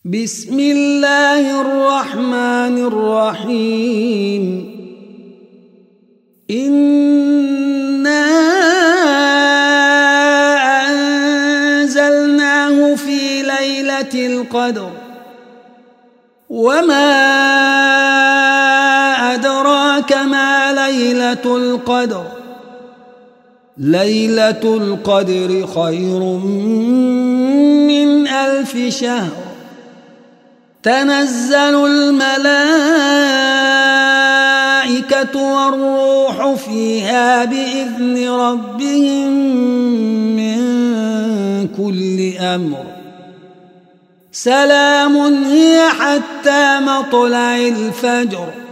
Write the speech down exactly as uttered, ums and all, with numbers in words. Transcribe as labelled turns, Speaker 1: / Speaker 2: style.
Speaker 1: بسم الله الرحمن الرحيم إنا أنزلناه في ليلة القدر وما أدراك ما ليلة القدر ليلة القدر خير من ألف شهر تنزل الملائكة والروح فيها بإذن ربهم من كل أمر سلام هي حتى مطلع الفجر